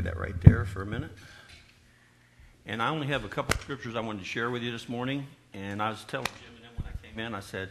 that right there for a minute. And I only have a couple of scriptures I wanted to share with you this morning. And I was telling Jim and them when I came in, I said,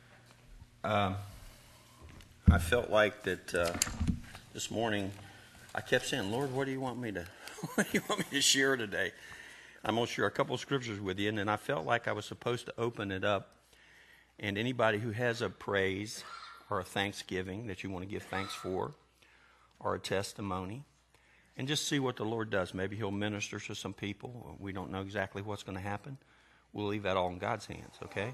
I felt like that this morning I kept saying, Lord, what do you want me to share today? I'm going to share a couple of scriptures with you, and then I felt like I was supposed to open it up. And anybody who has a praise or a thanksgiving that you want to give thanks for, or a testimony, and just see what the Lord does. Maybe He'll minister to some people. We don't know exactly what's going to happen. We'll leave that all in God's hands, okay?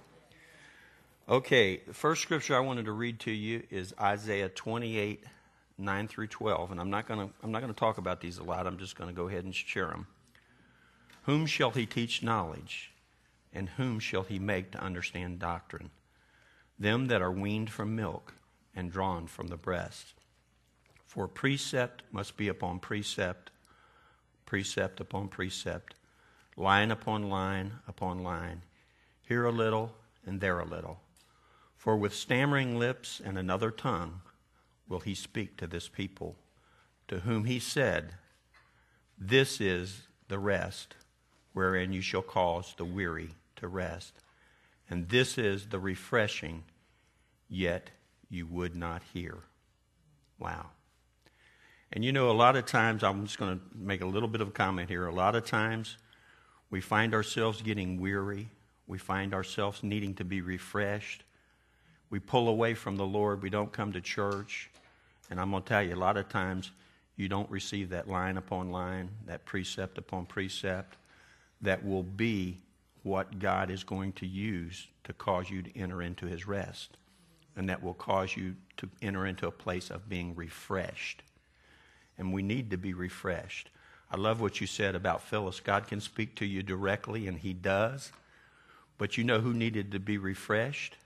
Okay, the first scripture I wanted to read to you is Isaiah 28, 9 through 12. And I'm not going to talk about these a lot. I'm just going to go ahead and share them. Whom shall He teach knowledge, and whom shall He make to understand doctrine? Them that are weaned from milk and drawn from the breast. For precept must be upon precept, precept upon precept, line upon line upon line, here a little and there a little. For with stammering lips and another tongue will He speak to this people, to whom He said, This is the rest, wherein you shall cause the weary to rest. And this is the refreshing, yet you would not hear. Wow. And you know, a lot of times, I'm just going to make a little bit of a comment here. A lot of times, we find ourselves getting weary. We find ourselves needing to be refreshed. We pull away from the Lord. We don't come to church. And I'm going to tell you, a lot of times, you don't receive that line upon line, that precept upon precept, that will be what God is going to use to cause you to enter into His rest. And that will cause you to enter into a place of being refreshed. And we need to be refreshed. I love what you said about Phyllis. God can speak to you directly, and He does. But you know who needed to be refreshed?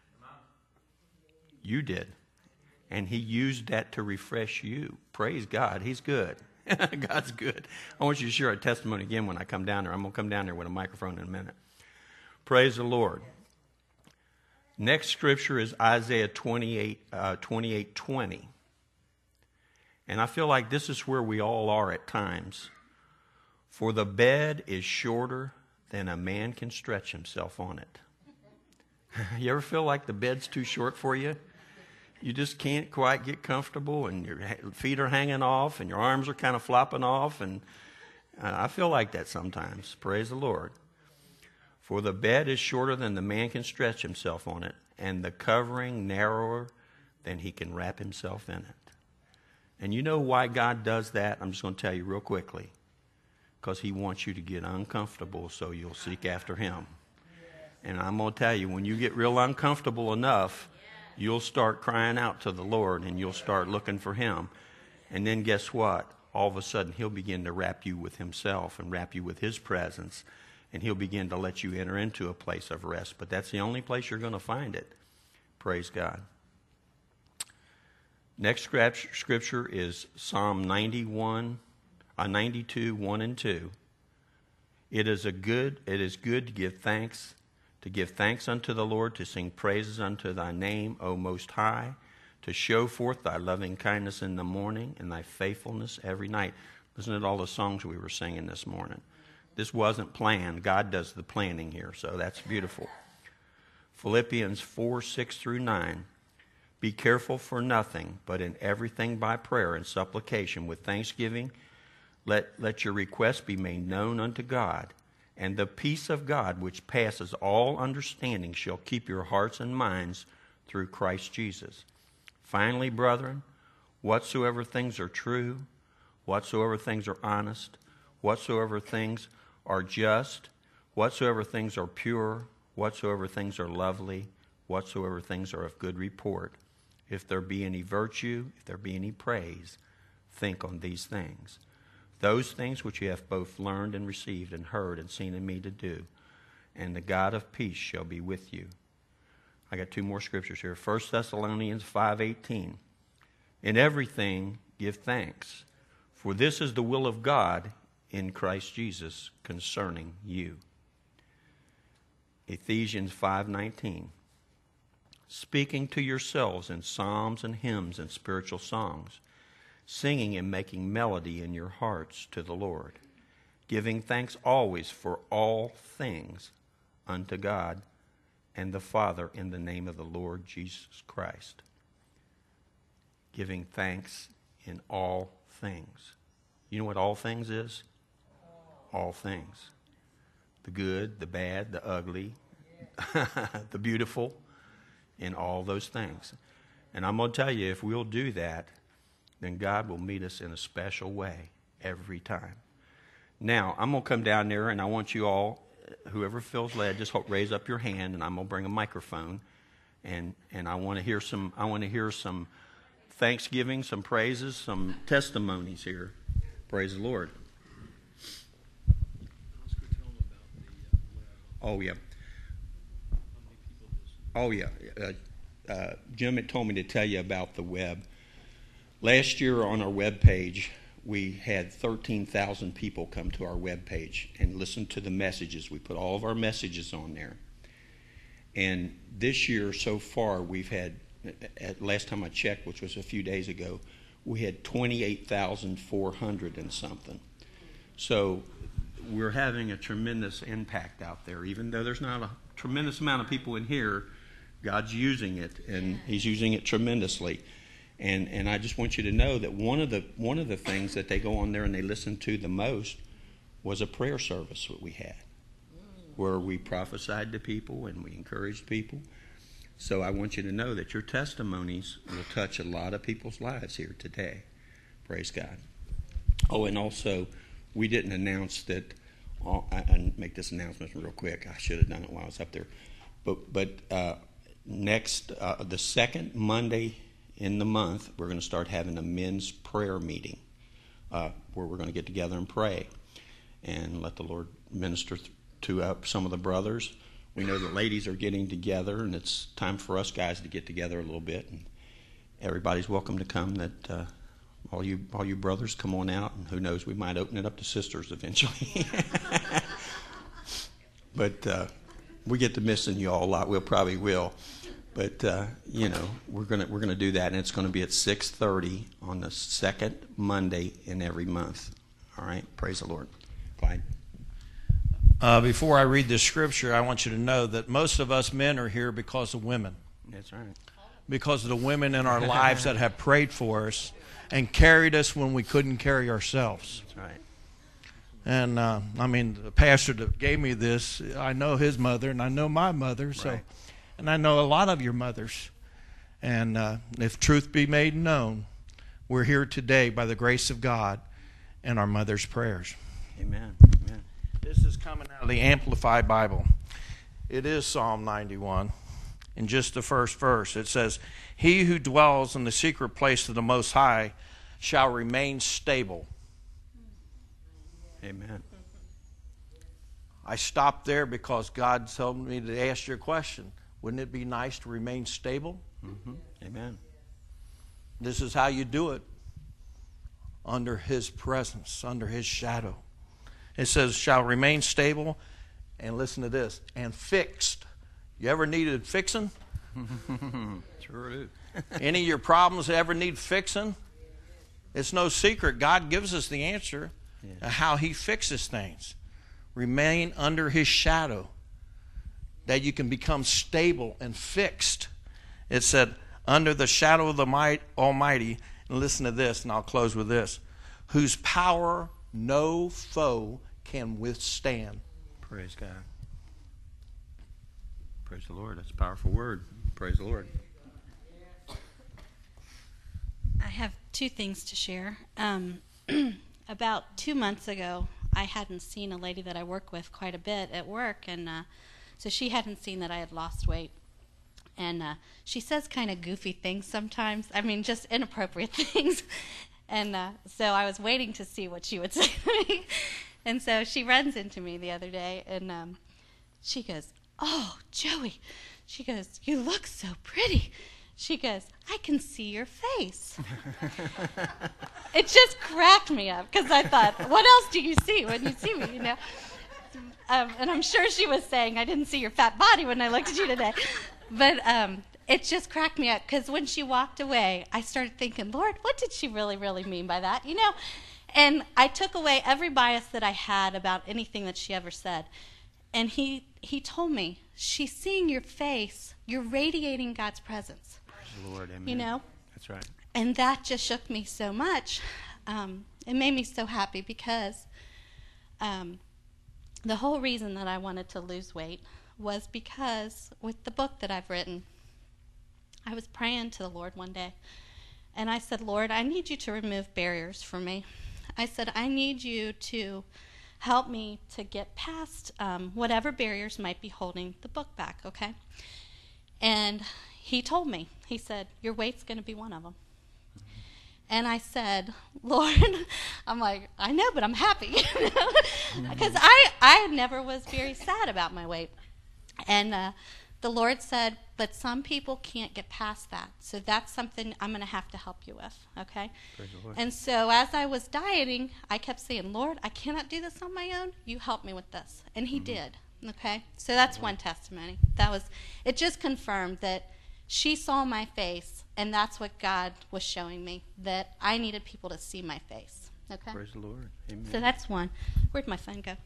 You did. And He used that to refresh you. Praise God. He's good. God's good. I want you to share a testimony again when I come down there. I'm going to come down there with a microphone in a minute. Praise the Lord. Next scripture is Isaiah 28:20. And I feel like this is where we all are at times. For the bed is shorter than a man can stretch himself on it. You ever feel like the bed's too short for you? You just can't quite get comfortable, and your feet are hanging off, and your arms are kind of flopping off, and I feel like that sometimes. Praise the Lord. For the bed is shorter than the man can stretch himself on it, and the covering narrower than he can wrap himself in it. And you know why God does that? I'm just going to tell you real quickly. Because He wants you to get uncomfortable so you'll seek after Him. And I'm going to tell you, when you get real uncomfortable enough, you'll start crying out to the Lord, and you'll start looking for Him. And then guess what? All of a sudden, He'll begin to wrap you with Himself and wrap you with His presence. And He'll begin to let you enter into a place of rest. But that's the only place you're going to find it. Praise God. Next scripture is Psalm 92, 1 and 2. It is good to give thanks unto the Lord, to sing praises unto Thy name, O Most High, to show forth Thy loving kindness in the morning and Thy faithfulness every night. Listen to all the songs we were singing this morning. This wasn't planned. God does the planning here, so that's beautiful. Philippians 4, 6 through 9. Be careful for nothing, but in everything by prayer and supplication with thanksgiving, let your requests be made known unto God. And the peace of God, which passes all understanding, shall keep your hearts and minds through Christ Jesus. Finally, brethren, whatsoever things are true, whatsoever things are honest, whatsoever things are just, whatsoever things are pure, whatsoever things are lovely, whatsoever things are of good report, if there be any virtue, if there be any praise, think on these things. Those things which you have both learned and received and heard and seen in me to do, and the God of peace shall be with you. I got two more scriptures here. 1 Thessalonians 5:18. In everything give thanks, for this is the will of God in Christ Jesus concerning you. Ephesians 5:19. Speaking to yourselves in psalms and hymns and spiritual songs, singing and making melody in your hearts to the Lord, giving thanks always for all things unto God and the Father in the name of the Lord Jesus Christ. Giving thanks in all things. You know what all things is? All things. The good, the bad, the ugly, the beautiful, in all those things. And I'm going to tell you, if we'll do that, then God will meet us in a special way every time. Now, I'm going to come down there, and I want you all, whoever feels led, just raise up your hand, and I'm going to bring a microphone, and I want to hear some thanksgiving, some praises, some testimonies here. Praise the Lord. Oh yeah. Jim had told me to tell you about the web. Last year on our web page, we had 13,000 people come to our web page and listen to the messages. We put all of our messages on there. And this year so far, we've had, at last time I checked, which was a few days ago, we had 28,400 and something. So we're having a tremendous impact out there. Even though there's not a tremendous amount of people in here, God's using it, and He's using it tremendously. And I just want you to know that one of the things that they go on there and they listen to the most was a prayer service that we had, where we prophesied to people and we encouraged people. So I want you to know that your testimonies will touch a lot of people's lives here today. Praise God. Oh, and also, we didn't announce that. I make this announcement real quick. I should have done it while I was up there. But next, the second Monday in the month, we're going to start having a men's prayer meeting where we're going to get together and pray and let the Lord minister to some of the brothers. We know the ladies are getting together, and it's time for us guys to get together a little bit. And everybody's welcome to come. That all you brothers, come on out, and who knows, we might open it up to sisters eventually. But we get to missing you all a lot. We'll probably will. But we're gonna do that, and it's going to be at 6:30 on the second Monday in every month. All right, praise the Lord. Clyde. Before I read this scripture, I want you to know that most of us men are here because of women. That's right. Because of the women in our lives that have prayed for us and carried us when we couldn't carry ourselves. That's right. And the pastor that gave me this, I know his mother and I know my mother, so, right. And I know a lot of your mothers. And if truth be made known, we're here today by the grace of God and our mother's prayers. Amen. Amen. This is coming out of the Amplified Bible. It is Psalm 91. In just the first verse, it says, "He who dwells in the secret place of the Most High shall remain stable." Amen. I stopped there because God told me to ask you a question. Wouldn't it be nice to remain stable? Mm-hmm. Amen. This is how you do it. Under His presence, under His shadow. It says, shall remain stable, and listen to this, and fixed. You ever needed fixing? Sure do. Any of your problems ever need fixing? It's no secret. God gives us the answer how He fixes things. Remain under His shadow, that you can become stable and fixed. It said, under the shadow of the Almighty, and listen to this, and I'll close with this, whose power no foe can withstand. Praise God. Praise the Lord. That's a powerful word. Praise the Lord. I have two things to share. About 2 months ago, I hadn't seen a lady that I work with quite a bit at work, and so she hadn't seen that I had lost weight. And she says kind of goofy things sometimes. I mean, just inappropriate things. And so I was waiting to see what she would say to me. And so she runs into me the other day, and she goes, "Oh, Joey," she goes, "you look so pretty." She goes, "I can see your face." It just cracked me up because I thought, what else do you see when you see me, you know? And I'm sure she was saying, "I didn't see your fat body when I looked at you today." But it just cracked me up because when she walked away, I started thinking, Lord, what did she really, really mean by that? You know? And I took away every bias that I had about anything that she ever said. And he told me, she's seeing your face. You're radiating God's presence. Praise the Lord. Amen. You know? That's right. And that just shook me so much. It made me so happy because the whole reason that I wanted to lose weight was because with the book that I've written, I was praying to the Lord one day. And I said, Lord, I need you to remove barriers for me. I said, I need you to help me to get past whatever barriers might be holding the book back, okay? And he told me, he said, your weight's going to be one of them. And I said, Lord, I'm like, I know, but I'm happy. Because I never was very sad about my weight. And the Lord said, but some people can't get past that. So that's something I'm going to have to help you with, okay? Praise the Lord. And so as I was dieting, I kept saying, Lord, I cannot do this on my own. You help me with this. And he did, okay? So that's one testimony. It just confirmed that she saw my face, and that's what God was showing me, that I needed people to see my face, okay? Praise the Lord. Amen. So that's one. Where'd my phone go?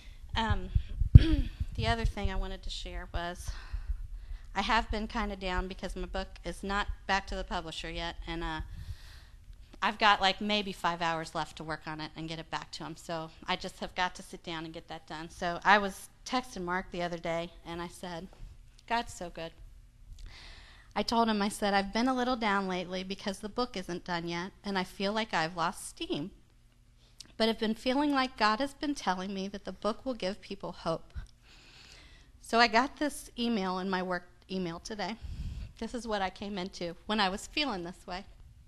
The other thing I wanted to share was I have been kind of down because my book is not back to the publisher yet, and I've got like maybe 5 hours left to work on it and get it back to him. So I just have got to sit down and get that done. So I was texting Mark the other day, and I said, God's so good. I told him, I said, I've been a little down lately because the book isn't done yet, and I feel like I've lost steam. But I've been feeling like God has been telling me that the book will give people hope. So I got this email in my work email today. This is what I came into when I was feeling this way.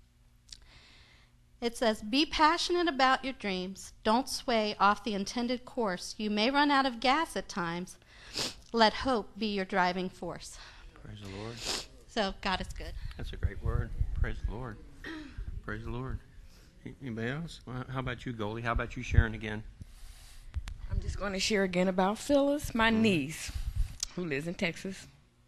It says, be passionate about your dreams. Don't sway off the intended course. You may run out of gas at times. Let hope be your driving force. Praise the Lord. So God is good. That's a great word. Praise the Lord. Praise the Lord. Anybody else? Well, how about you, Goldie? How about you sharing again? I'm just going to share again about Phyllis, my niece, who lives in Texas.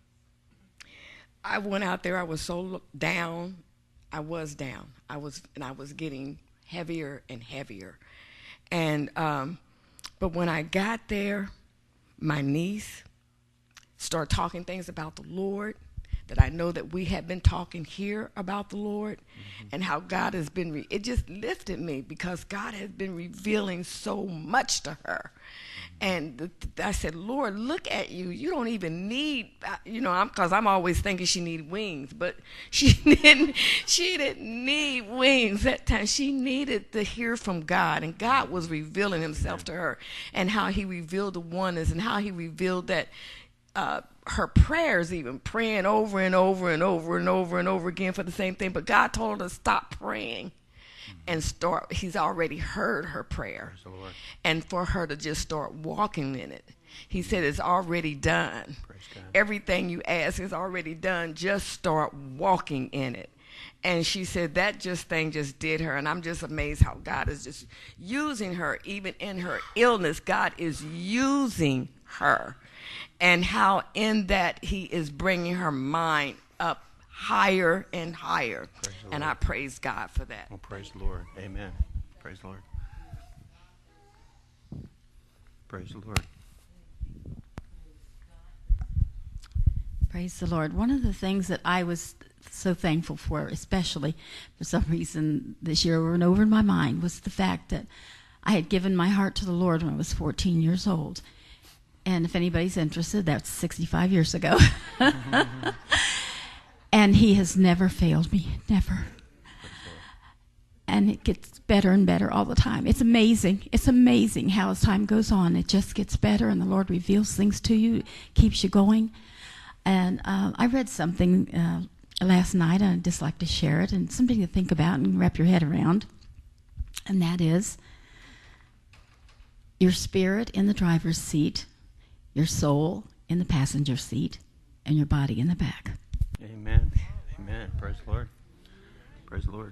I went out there. I was so down. I was down. I was getting heavier and heavier. And but when I got there, my niece started talking things about the Lord that I know that we have been talking here about the Lord, and how God has been, it just lifted me because God has been revealing so much to her. And I said, Lord, look at you. You don't even need, because I'm always thinking she needed wings, but she didn't need wings that time. She needed to hear from God, and God was revealing himself to her, and how he revealed the oneness, and how he revealed that her prayers, even praying over and over and over and over and over again for the same thing. But God told her to stop praying and start. He's already heard her prayer. And for her to just start walking in it. He said it's already done. Everything you ask is already done. Just start walking in it. And she said that thing just did her. And I'm just amazed how God is just using her. Even in her illness, God is using her. And how in that he is bringing her mind up higher and higher. And I praise God for that. Well, praise the Lord. Amen. Praise the Lord. Praise the Lord. Praise the Lord. One of the things that I was so thankful for, especially for some reason this year over and over in my mind, was the fact that I had given my heart to the Lord when I was 14 years old. And if anybody's interested, that's 65 years ago. And he has never failed me, never. And it gets better and better all the time. It's amazing. It's amazing how as time goes on, it just gets better, and the Lord reveals things to you, keeps you going. And I read something last night, and I'd just like to share it, and something to think about and wrap your head around. And that is, your spirit in the driver's seat, your soul in the passenger seat, and your body in the back. Amen. Amen. Praise the Lord. Praise the Lord.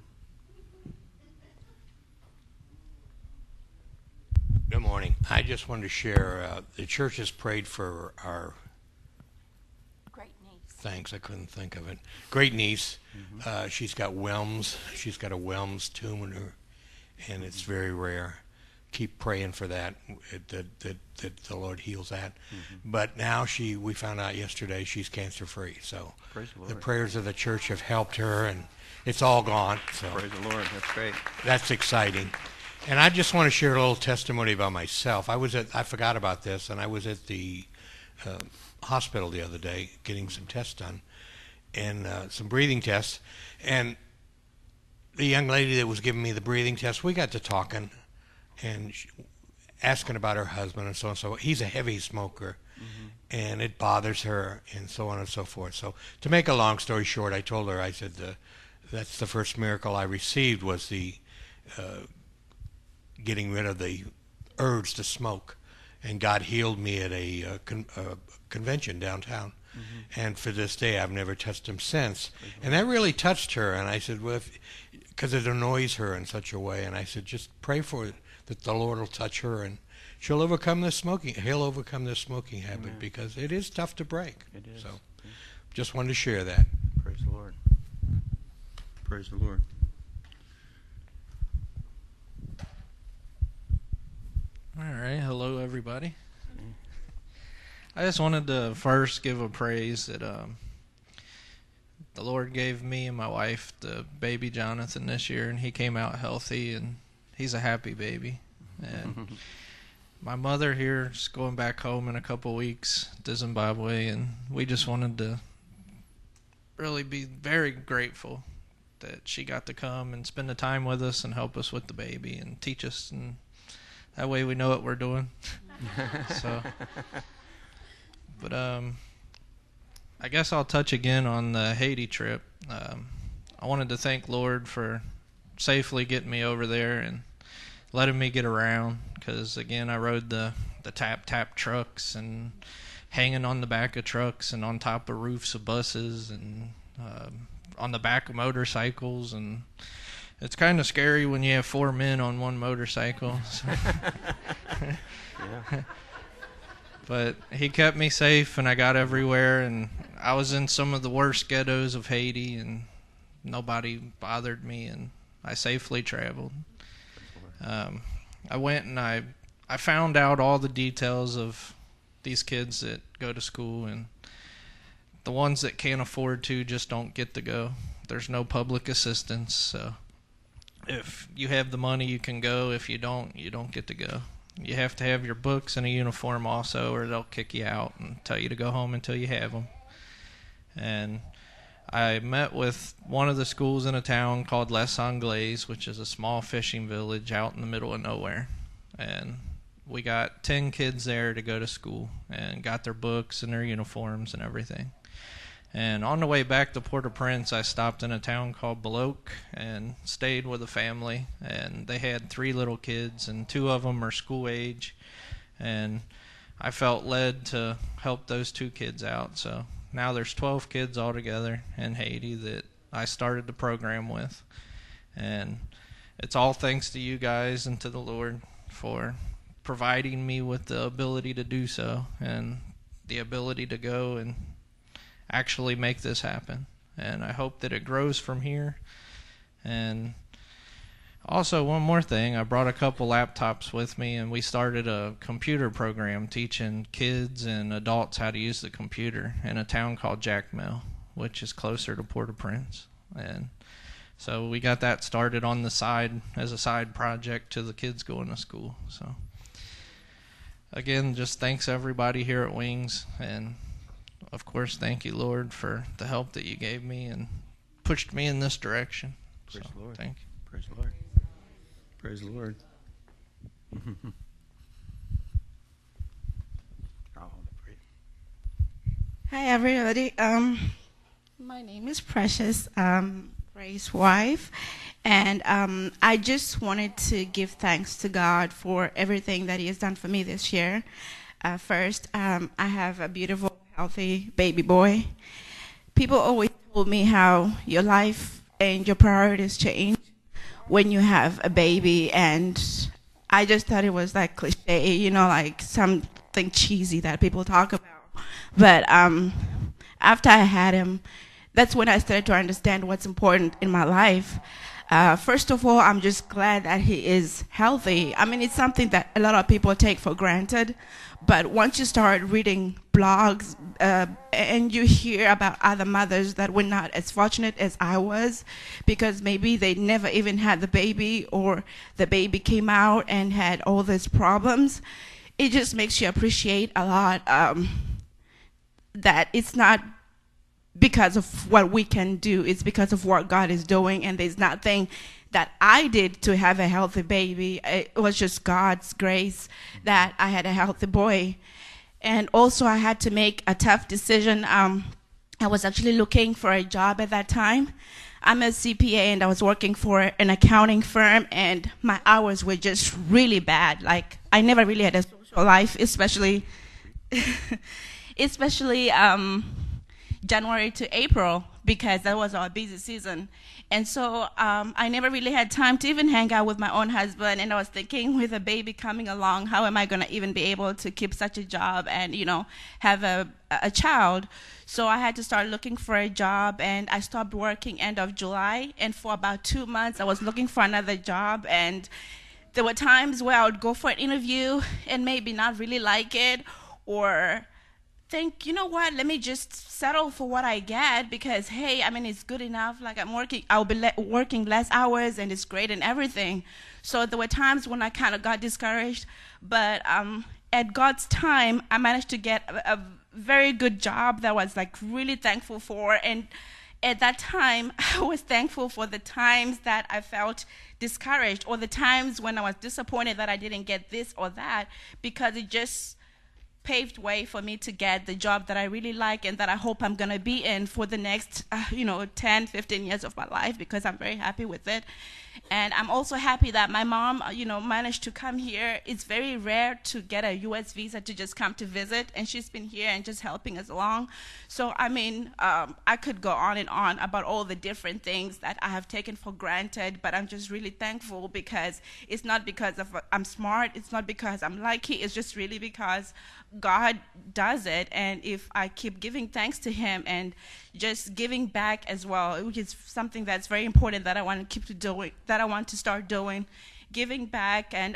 Good morning. I just wanted to share, the church has prayed for our Great niece. thanks. I couldn't think of it. Great niece. She's got Wilms. She's got a Wilms tumor, and it's very rare. Keep praying for that the Lord heals that. But now we found out yesterday she's cancer free. So Praise the Lord. the prayers of the church have helped her, and it's all gone. So Praise the Lord. That's great. that's exciting. And I just want to share a little testimony about myself. I forgot about this, and I was at the hospital the other day getting some tests done, and some breathing tests. And the young lady that was giving me the breathing test, we got to talking, and asking about her husband and so on and so forth. He's a heavy smoker, and it bothers her, and so on and so forth. So to make a long story short, I told her, I said, that's the first miracle I received was the getting rid of the urge to smoke. And God healed me at a convention downtown. And for this day, I've never touched him since. And that really touched her. And I said, well, because it annoys her in such a way. And I said, just pray for it, that the Lord will touch her and he'll overcome this smoking habit, because it is tough to break. It is. So just wanted to share that. Praise the Lord. Praise the Lord. All right. Hello, everybody. I just wanted to first give a praise that the Lord gave me and my wife the baby Jonathan this year, and he came out healthy, and he's a happy baby. And my mother here is going back home in a couple weeks to Zimbabwe, and we just wanted to really be very grateful that she got to come and spend the time with us and help us with the baby and teach us, and that way we know what we're doing. So, but I guess I'll touch again on the Haiti trip. I wanted to thank Lord for safely getting me over there and letting me get around, because again, I rode the tap trucks and hanging on the back of trucks and on top of roofs of buses and on the back of motorcycles, and it's kind of scary when you have 4 men on one motorcycle. So. Yeah. But he kept me safe, and I got everywhere, and I was in some of the worst ghettos of Haiti, and nobody bothered me, and I safely traveled. I went and I found out all the details of these kids that go to school, and the ones that can't afford to just don't get to go. There's no public assistance, so if you have the money, you can go. If you don't get to go. You have to have your books and a uniform also, or they'll kick you out and tell you to go home until you have them. And I met with one of the schools in a town called Les Anglais, which is a small fishing village out in the middle of nowhere. And we got 10 kids there to go to school and got their books and their uniforms and everything. And on the way back to Port-au-Prince, I stopped in a town called Baloc and stayed with a family. And they had 3 little kids, and 2 of them are school age. And I felt led to help those 2 kids out. So now there's 12 kids altogether in Haiti that I started the program with. And it's all thanks to you guys and to the Lord for providing me with the ability to do so and the ability to go and actually make this happen. And I hope that it grows from here. And also, one more thing, I brought a couple laptops with me, and we started a computer program teaching kids and adults how to use the computer in a town called Jacmel, which is closer to Port-au-Prince. And so we got that started on the side as a side project to the kids going to school. So again, just thanks everybody here at Wings, and of course, thank you, Lord, for the help that you gave me and pushed me in this direction. Praise the Lord. Thank you. Praise the Lord. Praise the Lord. Hi, everybody. My name is Precious, Ray's wife, and I just wanted to give thanks to God for everything that He has done for me this year. First, I have a beautiful, healthy baby boy. People always told me how your life and your priorities change when you have a baby, and I just thought it was like cliche, like something cheesy that people talk about. But after I had him, that's when I started to understand what's important in my life. First of all, I'm just glad that he is healthy. I mean, it's something that a lot of people take for granted. But once you start reading blogs and you hear about other mothers that were not as fortunate as I was, because maybe they never even had the baby, or the baby came out and had all these problems, it just makes you appreciate a lot that it's not because of what we can do, it's because of what God is doing, and there's nothing that I did to have a healthy baby. It was just God's grace that I had a healthy boy. And also I had to make a tough decision. I was actually looking for a job at that time. I'm a CPA and I was working for an accounting firm, and my hours were just really bad. Like, I never really had a social life, especially January to April, because that was our busy season. And so I never really had time to even hang out with my own husband. And I was thinking, with a baby coming along, how am I going to even be able to keep such a job and, you know, have a child? So I had to start looking for a job, and I stopped working end of July. And for about 2 months, I was looking for another job. And there were times where I would go for an interview and maybe not really like it, or think, you know what, let me just settle for what I get, because, hey, I mean, it's good enough. Like, I'll be working less hours, and it's great and everything. So there were times when I kind of got discouraged. But at God's time, I managed to get a very good job that I was, like, really thankful for. And at that time, I was thankful for the times that I felt discouraged, or the times when I was disappointed that I didn't get this or that, because it just paved way for me to get the job that I really like and that I hope I'm going to be in for the next 10, 15 years of my life, because I'm very happy with it. And I'm also happy that my mom, managed to come here. It's very rare to get a U.S. visa to just come to visit, and she's been here and just helping us along. So, I mean, I could go on and on about all the different things that I have taken for granted, but I'm just really thankful, because it's not because I'm smart, it's not because I'm lucky, it's just really because God does it. And if I keep giving thanks to him and just giving back as well, which is something that's very important that I want to keep doing, that I want to start doing, giving back and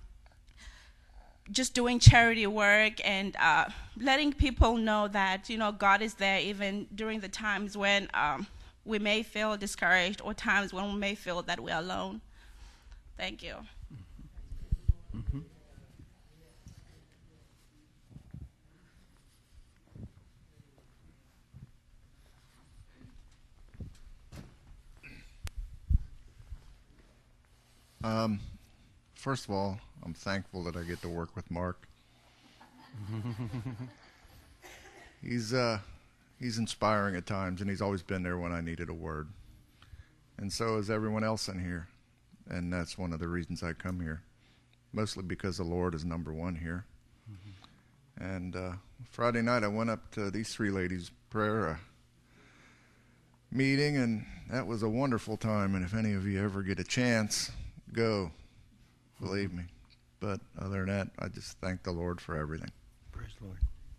just doing charity work and letting people know that, God is there even during the times when we may feel discouraged, or times when we may feel that we're alone. Thank you. Mm-hmm. First of all, I'm thankful that I get to work with Mark. He's inspiring at times, and he's always been there when I needed a word. And so is everyone else in here. And that's one of the reasons I come here, mostly because the Lord is number one here. Mm-hmm. And Friday night I went up to these three ladies' prayer meeting, and that was a wonderful time. And if any of you ever get a chance, go, believe me. But other than that, I just thank the Lord for everything. Praise the Lord.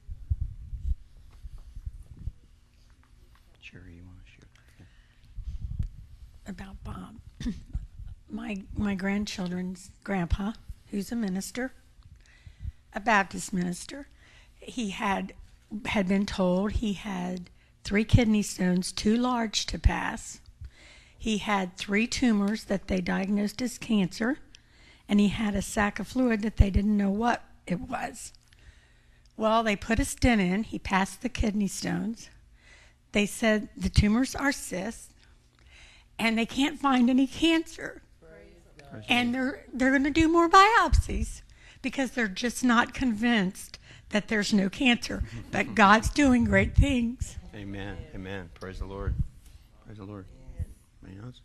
Sherry, you want to share that? About Bob. My grandchildren's grandpa, who's a minister, a Baptist minister, he had been told he had 3 kidney stones too large to pass. He had 3 tumors that they diagnosed as cancer, and he had a sac of fluid that they didn't know what it was. Well, they put a stent in. He passed the kidney stones. They said the tumors are cysts, and they can't find any cancer. And they're going to do more biopsies because they're just not convinced that there's no cancer. But God's doing great things. Amen. Amen. Praise the Lord. Praise the Lord. Anything else?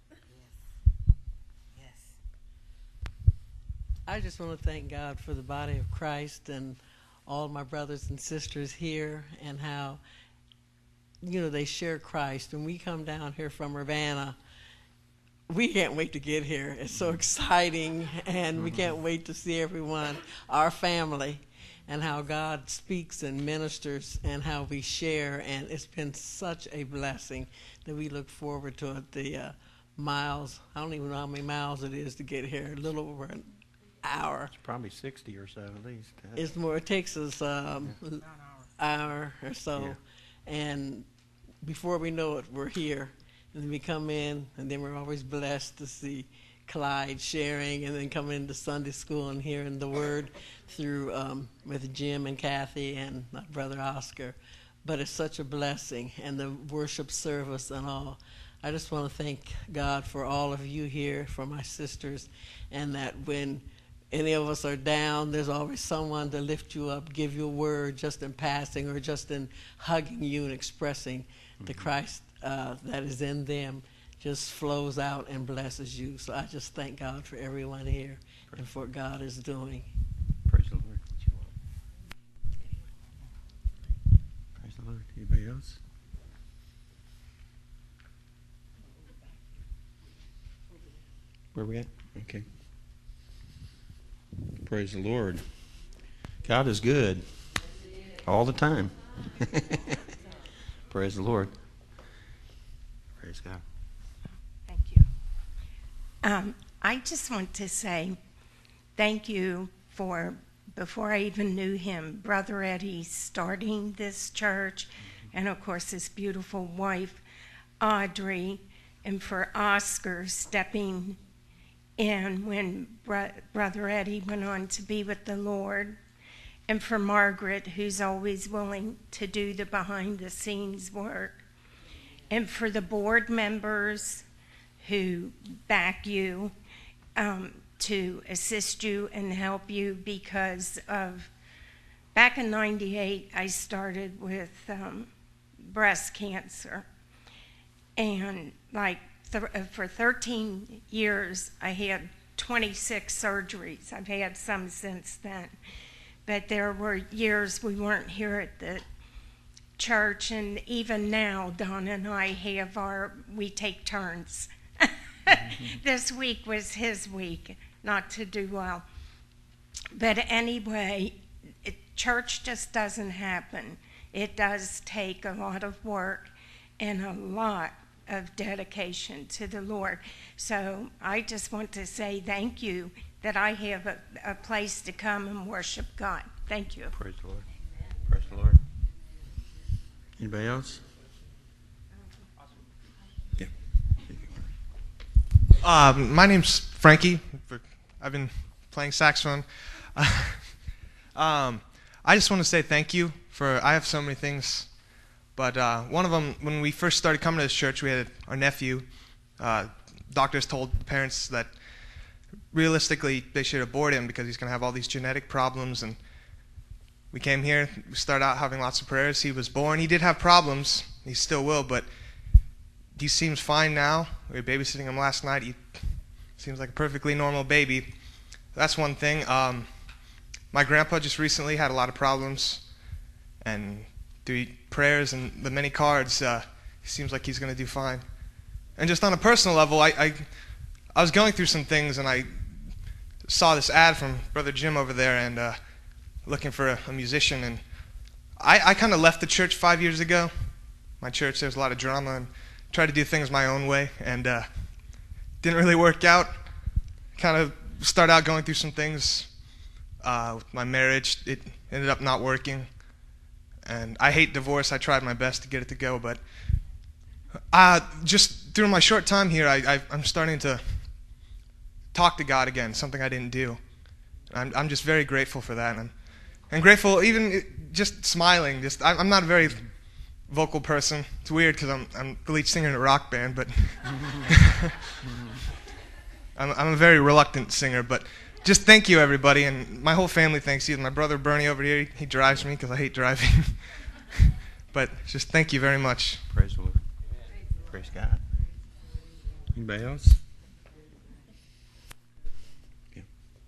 I just want to thank God for the body of Christ and all my brothers and sisters here, and how, they share Christ. When we come down here from Urbana, we can't wait to get here. It's so exciting, and we can't wait to see everyone, our family. and how God speaks and ministers and how we share. And it's been such a blessing that we look forward to it. The miles, I don't even know how many miles it is to get here, a little over an hour. It's probably 60 or so at least. It's more, it takes us hour or so. Yeah. And before we know it, we're here. And then we come in, and then we're always blessed to see Clyde sharing, and then coming into Sunday school and hearing the word through with Jim and Kathy and my brother Oscar. But it's such a blessing, and the worship service and all. I just want to thank God for all of you here, for my sisters, and that when any of us are down, there's always someone to lift you up, give you a word just in passing or just in hugging you and expressing the Christ that is in them, just flows out and blesses you. So I just thank God for everyone here and for what God is doing. Praise the Lord. Praise the Lord. Anybody else? Where we at? Okay. Praise the Lord. God is good all the time. Praise the Lord. Praise God. Thank you. I just want to say thank you for, before I even knew him, Brother Eddie starting this church, and of course his beautiful wife, Audrey, and for Oscar stepping in when Brother Eddie went on to be with the Lord, and for Margaret, who's always willing to do the behind-the-scenes work, and for the board members who back you to assist you and help you, because of back in '98, I started with breast cancer, and for 13 years, I had 26 surgeries. I've had some since then. But there were years we weren't here at the church, and even now, Donna and I we take turns. This week was his week, not to do well. But anyway, church just doesn't happen. It does take a lot of work and a lot of dedication to the Lord. So I just want to say thank you that I have a place to come and worship God. Thank you. Praise the Lord. Praise the Lord. Anybody else? Yeah. My name's Frankie. I've been playing saxophone. I just want to say thank you I have so many things. But one of them, when we first started coming to this church, we had our nephew. Doctors told parents that realistically they should abort him because he's going to have all these genetic problems. And we came here, we started out having lots of prayers. He was born. He did have problems. He still will, but he seems fine now. We were babysitting him last night. He seems like a perfectly normal baby. That's one thing. My grandpa just recently had a lot of problems, and through prayers and the many cards, he seems like he's going to do fine. And just on a personal level, I was going through some things, and I saw this ad from Brother Jim over there, and looking for a musician. And I kind of left the church 5 years ago. My church, there was a lot of drama, and tried to do things my own way, and didn't really work out. Kind of started out going through some things with my marriage. It ended up not working. And I hate divorce. I tried my best to get it to go, but just through my short time here, I'm starting to talk to God again, something I didn't do. I'm just very grateful for that. And I'm grateful even just smiling. I'm not a very vocal person. It's weird because I'm the lead singer in a rock band, but I'm a very reluctant singer. But just thank you, everybody, and my whole family thanks you. My brother Bernie over here, he drives me because I hate driving. But just thank you very much. Praise the Lord. Praise God. Anybody else? Yeah.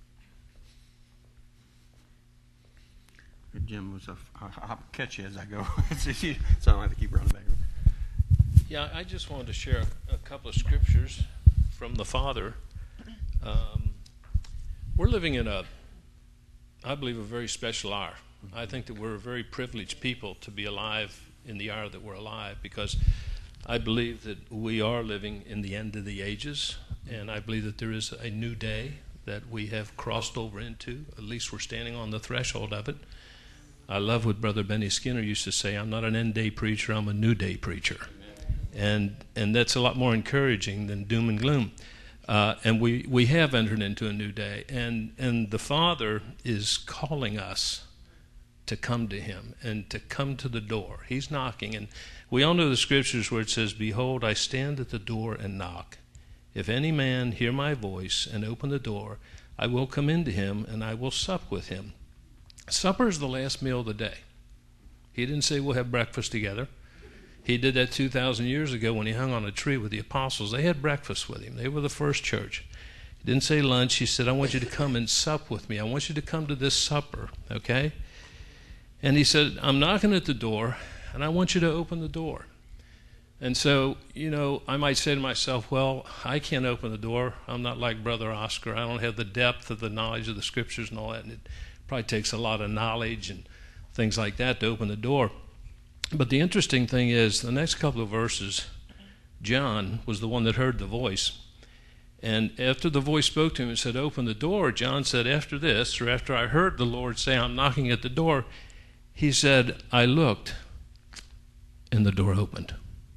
Jim I'll catch you as I go. So I don't have to keep running back. Yeah, I just wanted to share a couple of scriptures from the Father. We're living in I believe, a very special hour. I think that we're a very privileged people to be alive in the hour that we're alive, because I believe that we are living in the end of the ages, and I believe that there is a new day that we have crossed over into. At least we're standing on the threshold of it. I love what Brother Benny Skinner used to say, I'm not an end day preacher, I'm a new day preacher. And that's a lot more encouraging than doom and gloom. And we have entered into a new day, and the Father is calling us to come to him and to come to the door. He's knocking, and we all know the scriptures where it says, behold, I stand at the door and knock. If any man hear my voice and open the door, I will come into him and I will sup with him. Supper is the last meal of the day. He didn't say we'll have breakfast together. He did that 2,000 years ago when he hung on a tree with the apostles. They had breakfast with him. They were the first church. He didn't say lunch. He said, I want you to come and sup with me. I want you to come to this supper, okay? And he said, I'm knocking at the door, and I want you to open the door. And so, I might say to myself, well, I can't open the door. I'm not like Brother Oscar. I don't have the depth of the knowledge of the scriptures and all that. And it probably takes a lot of knowledge and things like that to open the door. But the interesting thing is, the next couple of verses, John was the one that heard the voice. And after the voice spoke to him and said, open the door, John said, after this, or after I heard the Lord say, I'm knocking at the door, he said, I looked, and the door opened.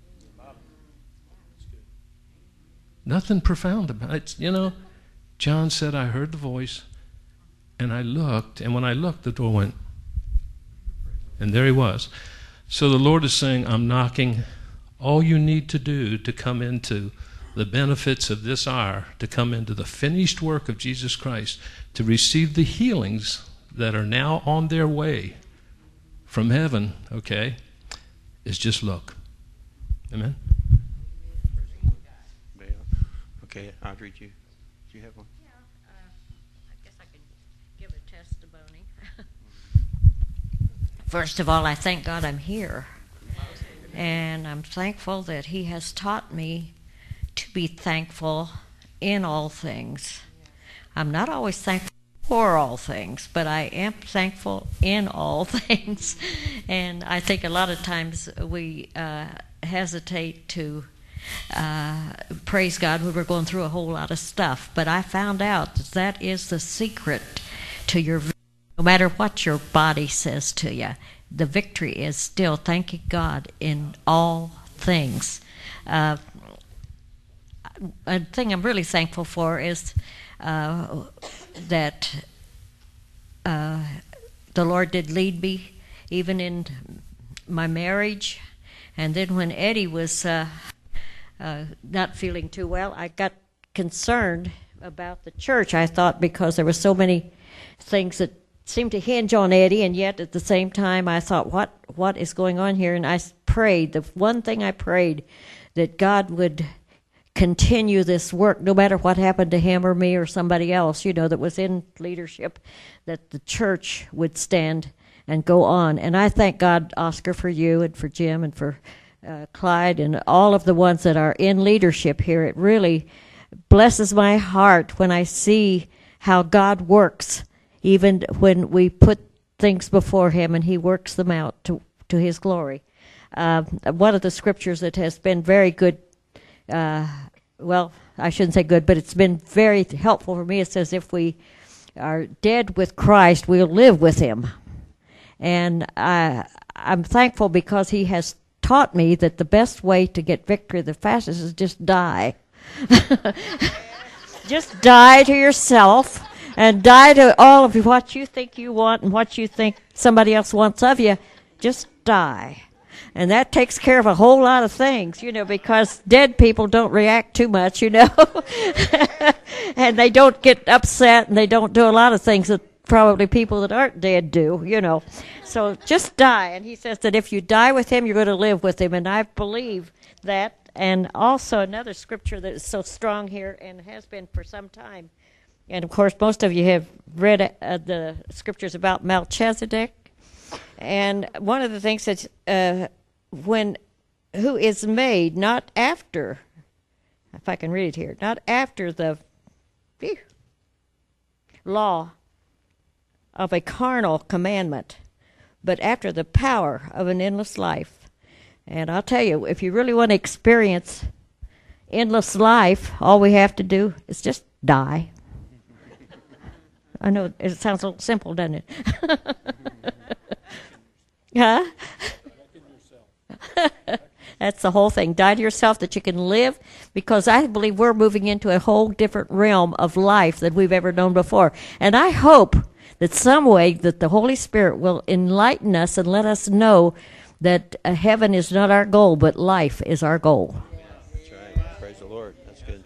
Nothing profound about it. John said, I heard the voice, and I looked, and when I looked, the door went. And there he was. So the Lord is saying, I'm knocking. All you need to do to come into the benefits of this hour, to come into the finished work of Jesus Christ, to receive the healings that are now on their way from heaven, okay, is just look. Amen? Okay, Audrey, do you have one? Yeah, I guess I could give a testimony. First of all, I thank God I'm here. And I'm thankful that he has taught me to be thankful in all things. I'm not always thankful for all things, but I am thankful in all things. And I think a lot of times we hesitate to praise God when we're going through a whole lot of stuff. But I found out that is the secret to your victory. No matter what your body says to you, the victory is still thanking God in all things. A thing I'm really thankful for is that the Lord did lead me even in my marriage. And then when Eddie was not feeling too well, I got concerned about the church. I thought because there were so many things that seemed to hinge on Eddie, and yet at the same time I thought, what is going on here? And I prayed, the one thing I prayed, that God would continue this work no matter what happened to him or me or somebody else, that was in leadership, that the church would stand and go on. And I thank God, Oscar, for you and for Jim and for Clyde and all of the ones that are in leadership here. It really blesses my heart when I see how God works, even when we put things before him and he works them out to his glory. One of the scriptures that has been very good, well, I shouldn't say good, but it's been very helpful for me. It says, if we are dead with Christ, we'll live with him. And I'm thankful because he has taught me that the best way to get victory the fastest is just die. Just die to yourself and die to all of what you think you want and what you think somebody else wants of you. Just die. And that takes care of a whole lot of things, because dead people don't react too much, and they don't get upset, and they don't do a lot of things that probably people that aren't dead do, So just die. And he says that if you die with him, you're going to live with him. And I believe that. And also another scripture that is so strong here and has been for some time. And, of course, most of you have read the scriptures about Melchizedek. And one of the things that who is made not after, if I can read it here, not after the law of a carnal commandment, but after the power of an endless life. And I'll tell you, if you really want to experience endless life, all we have to do is just die. I know it sounds a little simple, doesn't it? Huh? That's the whole thing. Die to yourself that you can live, because I believe we're moving into a whole different realm of life than we've ever known before. And I hope that some way that the Holy Spirit will enlighten us and let us know that heaven is not our goal, but life is our goal. That's right. Praise the Lord. That's good.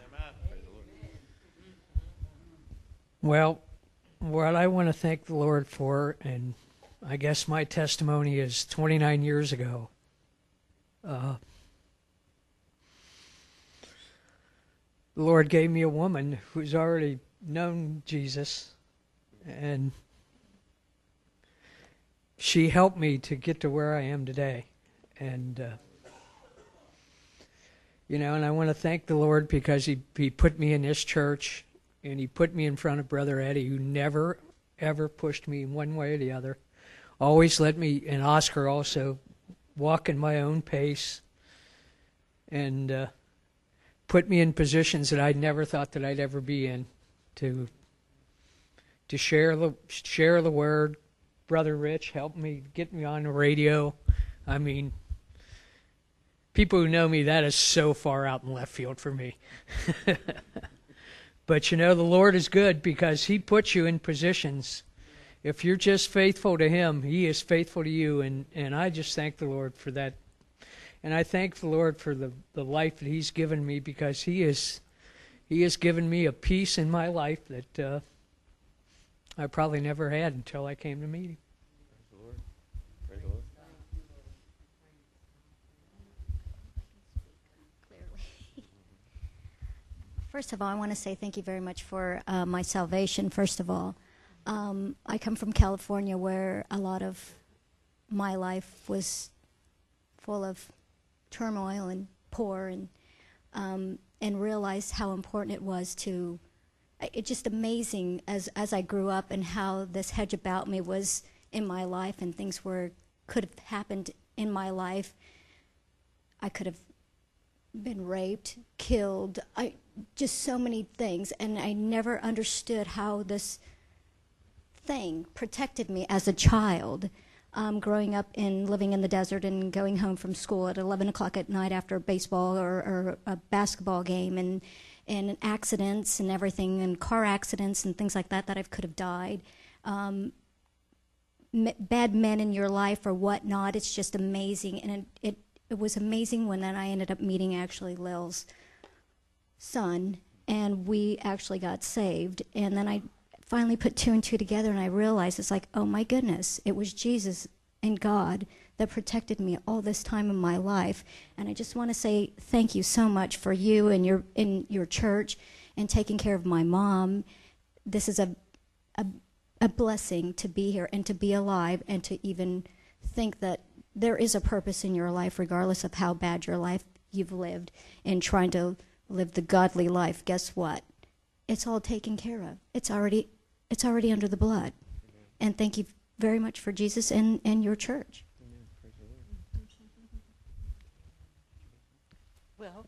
Well, what I want to thank the Lord for, and I guess my testimony is 29 years ago. The Lord gave me a woman who's already known Jesus, and she helped me to get to where I am today. And, and I want to thank the Lord because he put me in this church, and he put me in front of Brother Eddie, who never, ever pushed me one way or the other. Always let me, and Oscar also, walk in my own pace, and put me in positions that I never thought that I'd ever be in, to share the word. Brother Rich helped me, get me on the radio. I mean, people who know me, that is so far out in left field for me. But the Lord is good because he puts you in positions. If you're just faithful to him, he is faithful to you. And I just thank the Lord for that. And I thank the Lord for the life that he's given me, because he has given me a peace in my life that I probably never had until I came to meet him. Praise the Lord. Praise the Lord. First of all, I want to say thank you very much for my salvation, first of all. I come from California, where a lot of my life was full of turmoil and poor, and realized how important it was to. It's just amazing as I grew up, and how this hedge about me was in my life, and things could have happened in my life. I could have been raped, killed, just so many things, and I never understood how this thing protected me as a child, growing up and living in the desert and going home from school at 11 o'clock at night after a baseball or a basketball game, and accidents and everything, and car accidents and things like that I could have died. Bad men in your life or whatnot, it's just amazing. And it was amazing when then I ended up meeting actually Lil's son, and we actually got saved. And then I finally put two and two together, and I realized it's like, oh my goodness, it was Jesus and God that protected me all this time in my life. And I just want to say thank you so much for you and your church and taking care of my mom. This is a blessing to be here and to be alive, and to even think that there is a purpose in your life, regardless of how bad your life you've lived, and trying to live the godly life. Guess what? It's all taken care of. It's already under the blood. And thank you very much for Jesus and your church. Well,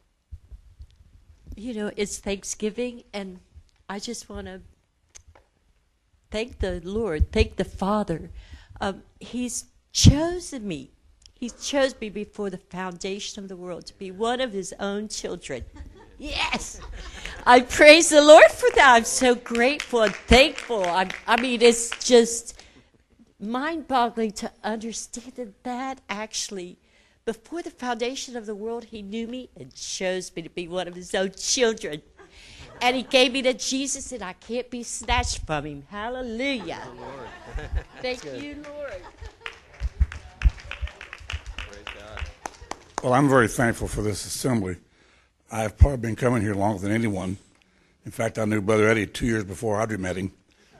it's Thanksgiving, and I just want to thank the Lord, thank the Father. He's chosen me. He chose me before the foundation of the world to be one of his own children. Yes! I praise the Lord for that. I'm so grateful and thankful. I mean, it's just mind-boggling to understand that actually, before the foundation of the world, he knew me and chose me to be one of his own children. And he gave me to Jesus, and I can't be snatched from him. Hallelujah. Thank you, Lord. Praise God. Well, I'm very thankful for this assembly. I've probably been coming here longer than anyone. In fact, I knew Brother Eddie 2 years before Audrey met him.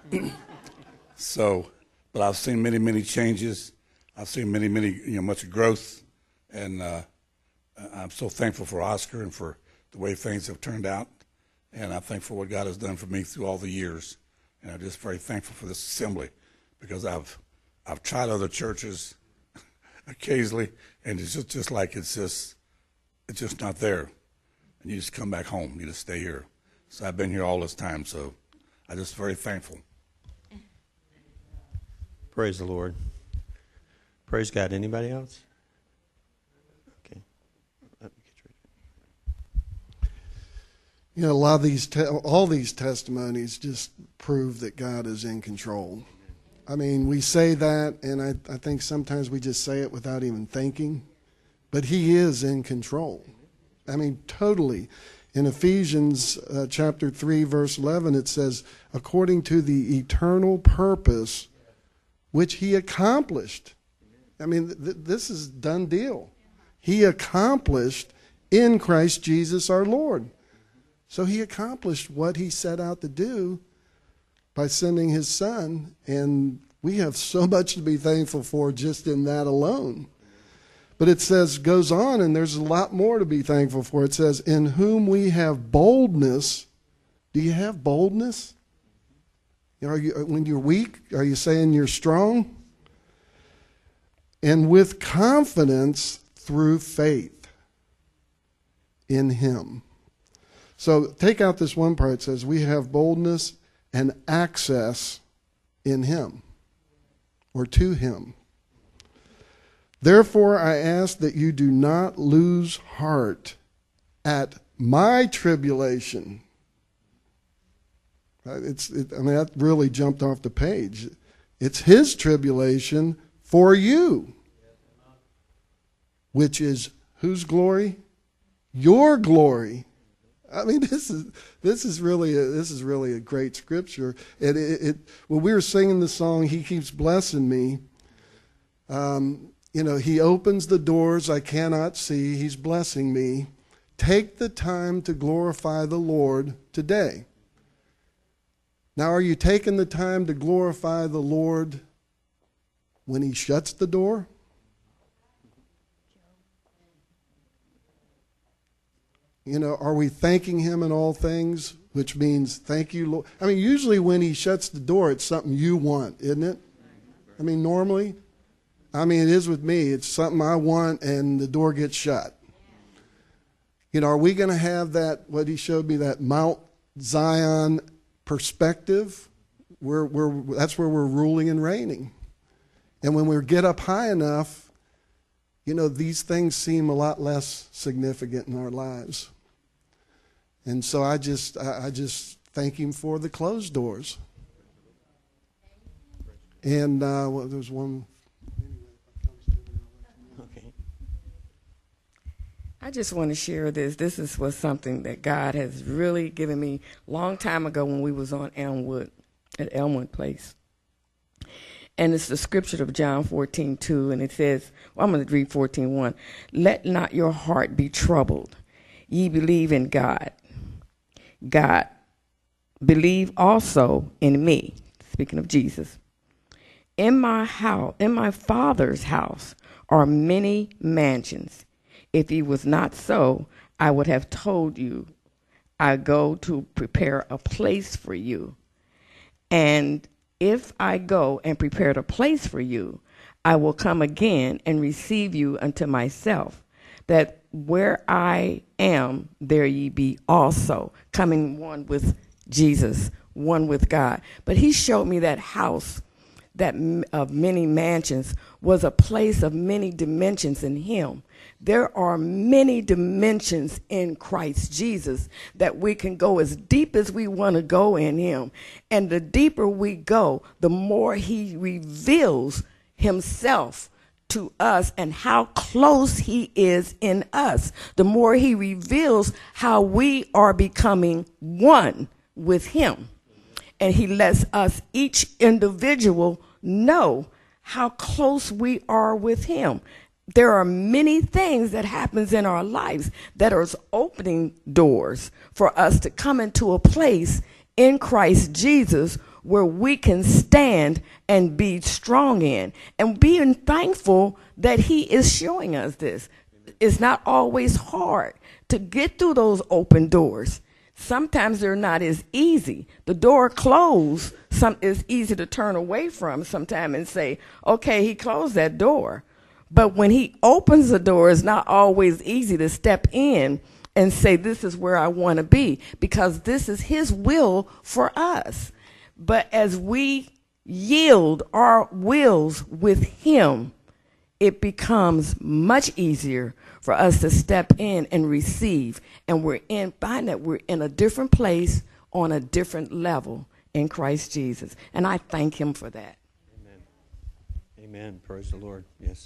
But I've seen many, many changes. I've seen many, much growth. And I'm so thankful for Oscar and for the way things have turned out. And I'm thankful for what God has done for me through all the years. And I'm just very thankful for this assembly, because I've I've tried other churches occasionally, and it's just like it's just not there. And you just come back home. You just stay here. So I've been here all this time, so I'm just very thankful. Praise the Lord. Praise God. Anybody else? Okay. You know, a lot of these, all these testimonies just prove that God is in control. I mean, we say that, and I think sometimes we just say it without even thinking, but He is in control. I mean, totally. In Ephesians chapter 3, verse 11, it says, according to the eternal purpose which He accomplished. I mean, this is a done deal. He accomplished in Christ Jesus our Lord. So He accomplished what He set out to do by sending His Son, and we have so much to be thankful for just in that alone. But it says, goes on, and there's a lot more to be thankful for. It says, in whom we have boldness. Do you have boldness? Are you, when you're weak, are you saying you're strong? And with confidence through faith in Him. So take out this one part. It says, we have boldness and access in Him, or to Him. Therefore, I ask that you do not lose heart my tribulation. I mean, that really jumped off the page. It's His tribulation for you, which is whose glory? Your glory. I mean, this is really a great scripture. When we were singing the song, He Keeps Blessing Me. He opens the doors I cannot see. He's blessing me. Take the time to glorify the Lord today. Now, are you taking the time to glorify the Lord when He shuts the door? Are we thanking Him in all things, which means thank you, Lord? I mean, usually when He shuts the door, it's something you want, isn't it? I mean, normally. I mean, it is with me. It's something I want, and the door gets shut. Are we going to have that, what He showed me, that Mount Zion perspective? That's where we're ruling and reigning. And when we get up high enough, these things seem a lot less significant in our lives. And so I just thank Him for the closed doors. And there's one. I just want to share this. This was something that God has really given me a long time ago when we was on Elmwood, at Elmwood Place. And it's the scripture of John 14:2, and it says, I'm going to read 14:1. Let not your heart be troubled. Ye believe in God. God, believe also in me. Speaking of Jesus. In my Father's house are many mansions. If it was not so, I would have told you, I go to prepare a place for you. And if I go and prepare a place for you, I will come again and receive you unto myself, that where I am, there ye be also. Coming one with Jesus, one with God. But He showed me that house that of many mansions was a place of many dimensions in Him. There are many dimensions in Christ Jesus that we can go as deep as we want to go in Him. And the deeper we go, the more He reveals Himself to us and how close He is in us. The more He reveals how we are becoming one with Him. And He lets us, each individual, know how close we are with Him. There are many things that happens in our lives that are opening doors for us to come into a place in Christ Jesus where we can stand and be strong in, and being thankful that He is showing us this. It's not always hard to get through those open doors. Sometimes they're not as easy. The door closed it's easy to turn away from sometimes and say, okay, he closed that door. But when he opens the door, it's not always easy to step in and say, this is where I want to be, because this is his will for us. But as we yield our wills with him, it becomes much easier for us to step in and receive. And find that we're in a different place on a different level in Christ Jesus. And I thank him for that. Amen. Amen. Praise the Lord. Yes.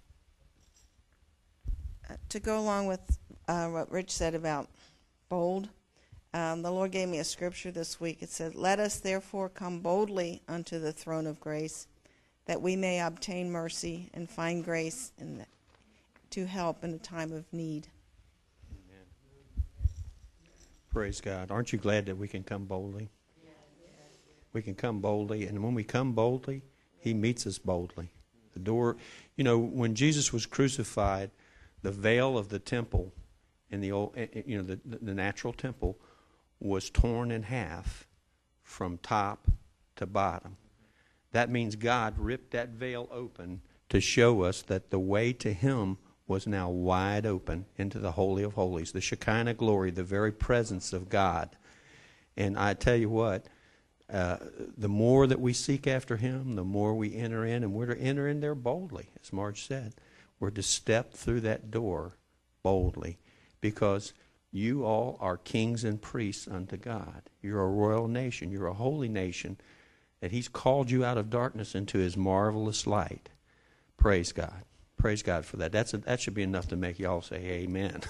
To go along with what Rich said about bold, the Lord gave me a scripture this week. It said, "Let us therefore come boldly unto the throne of grace, that we may obtain mercy and find grace to help in a time of need." Amen. Praise God. Aren't you glad that we can come boldly? We can come boldly, and when we come boldly, he meets us boldly. The door, when Jesus was crucified, the veil of the temple in the old, the natural temple was torn in half from top to bottom. That means God ripped that veil open to show us that the way to him was now wide open into the Holy of Holies, the Shekinah glory, the very presence of God. And I tell you what, the more that we seek after him, the more we enter in, and we're to enter in there boldly, as Marge said. We're to step through that door boldly, because you all are kings and priests unto God. You're a royal nation. You're a holy nation, that he's called you out of darkness into his marvelous light. Praise God. Praise God for that. That should be enough to make you all say amen.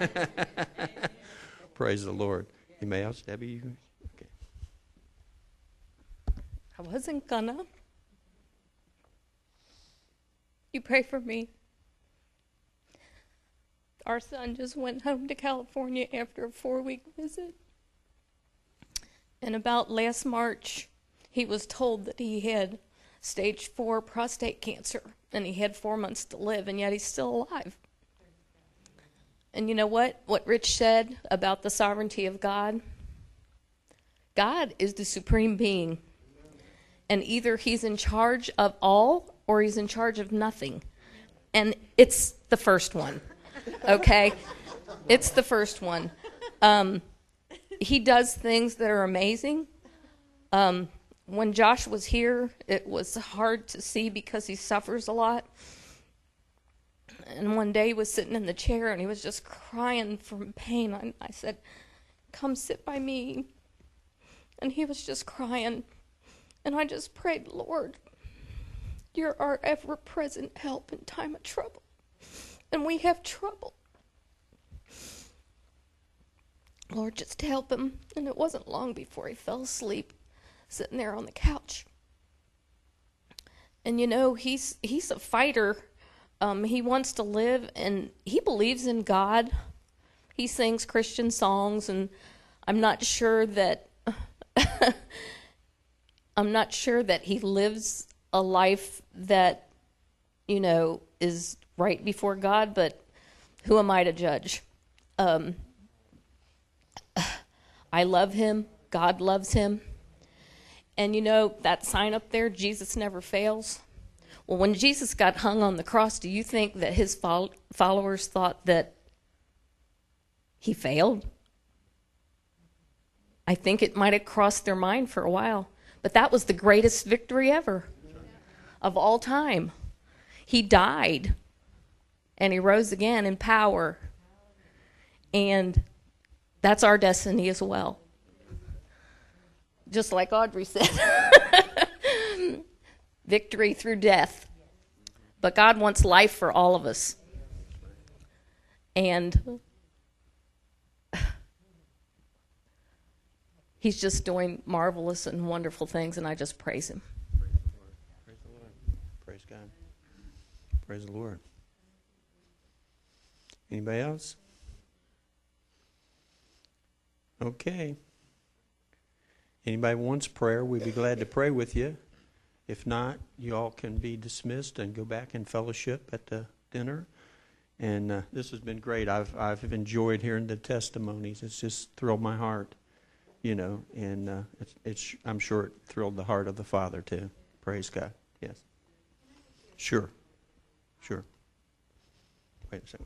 Praise the Lord. Anybody else? Debbie? Okay. I wasn't gonna. You pray for me. Our son just went home to California after a 4-week visit. And about last March, he was told that he had stage 4 prostate cancer, and he had 4 months to live, and yet he's still alive. And you know what? What Rich said about the sovereignty of God? God is the supreme being. And either he's in charge of all or he's in charge of nothing. And it's the first one. Okay? It's the first one. He does things that are amazing. When Josh was here, it was hard to see because he suffers a lot. And one day he was sitting in the chair and he was just crying from pain. I said, "Come sit by me." And he was just crying. And I just prayed, "Lord, you're our ever-present help in time of trouble. And we have trouble. Lord, just help him." And it wasn't long before he fell asleep, sitting there on the couch. And he's a fighter. He wants to live, and he believes in God. He sings Christian songs, and I'm not sure that he lives a life that is right before God, but who am I to judge? I love him. God loves him. And that sign up there, Jesus never fails. Well, when Jesus got hung on the cross, do you think that his followers thought that he failed? I think it might have crossed their mind for a while. But that was the greatest victory ever of all time. He died, and he rose again in power. And that's our destiny as well. Just like Audrey said. Victory through death. But God wants life for all of us. And he's just doing marvelous and wonderful things, and I just praise him. Praise the Lord. Praise God. Praise the Lord. Anybody else? Okay. Anybody wants prayer, we'd be glad to pray with you. If not, you all can be dismissed and go back and fellowship at the dinner. And this has been great. I've enjoyed hearing the testimonies. It's just thrilled my heart. you know, and it's I'm sure it thrilled the heart of the Father too. Praise God. Yes. Sure. Wait a second.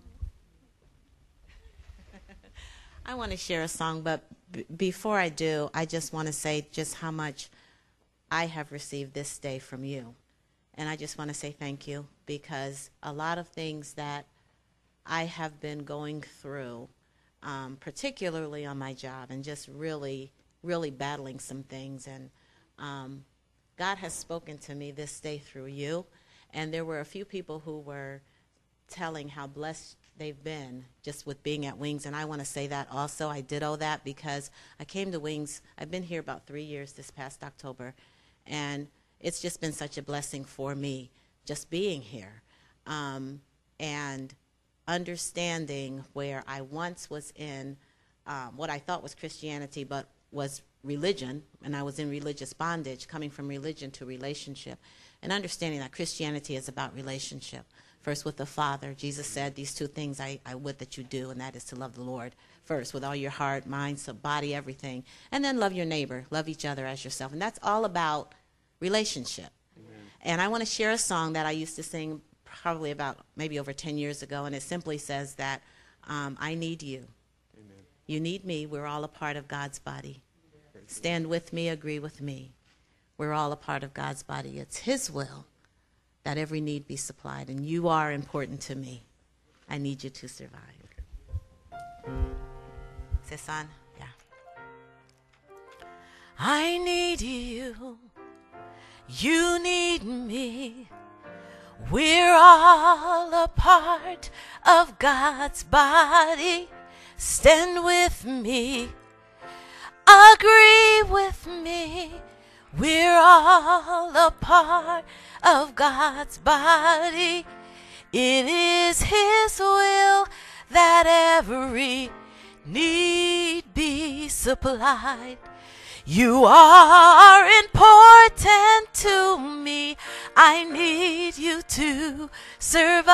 I want to share a song, but before I do, I just want to say just how much I have received this day from you. And I just want to say thank you, because a lot of things that I have been going through, particularly on my job, and just really, really battling some things. And God has spoken to me this day through you. And there were a few people who were telling how blessed they've been just with being at Wings. And I want to say that also. I did owe that, because I came to Wings. I've been here about 3 years this past October. And it's just been such a blessing for me just being here. And understanding where I once was in what I thought was Christianity, but was religion, and I was in religious bondage, coming from religion to relationship, and understanding that Christianity is about relationship. First with the Father. Jesus said, these two things I would that you do, and that is to love the Lord first with all your heart, mind, soul, body, everything, and then love your neighbor, love each other as yourself. And that's all about relationship. Amen. And I want to share a song that I used to sing probably about maybe over 10 years ago, and it simply says that I need you. Amen. You need me. We're all a part of God's body. Stand with me, agree with me. We're all a part of God's body. It's His will that every need be supplied, and you are important to me. I need you to survive. C'est ça? Yeah. I need you. You need me. We're all a part of God's body. Stand with me. Agree with me. We're all a part of God's body. It is His will that every need be supplied. You are important to me. I need you to survive.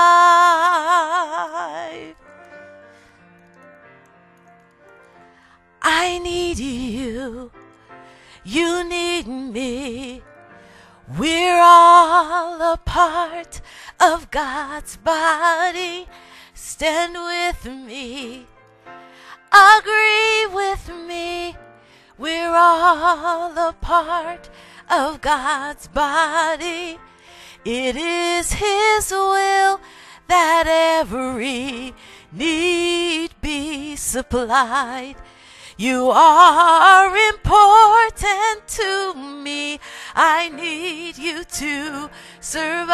I need you. You need me. We're all a part of God's body. Stand with me. Agree with me. We're all a part of God's body. It is His will that every need be supplied. You are important to me. I need you to survive.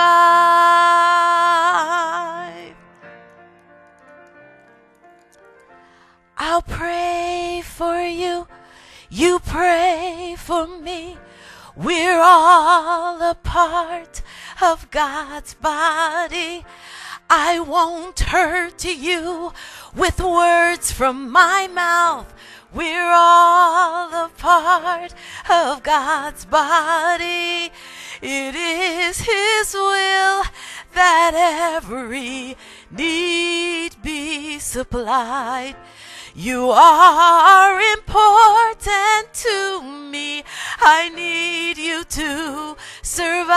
I'll pray for you. You pray for me. We're all a part of God's body. I won't hurt you with words from my mouth. We're all a part of God's body. It is His will that every need be supplied. You are important to me. I need you to survive.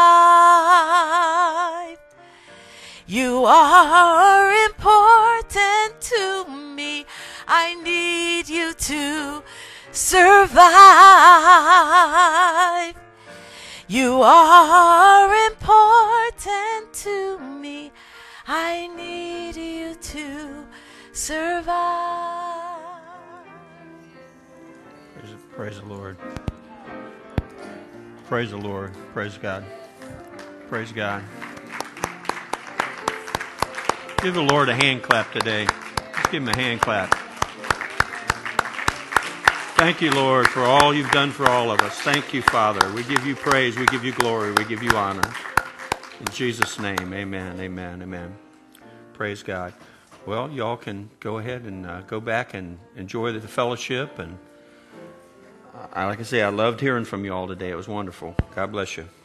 You are important to me. I need you to survive. You are important to me. I need you to survive. Praise the Lord. Praise the Lord. Praise God. Praise God. Give the Lord a hand clap today. Just give Him a hand clap. Thank you, Lord, for all you've done for all of us. Thank you, Father. We give you praise. We give you glory. We give you honor. In Jesus' name, amen, amen, amen. Praise God. Well, y'all can go ahead and go back and enjoy the fellowship. And like I say, I loved hearing from you all today. It was wonderful. God bless you.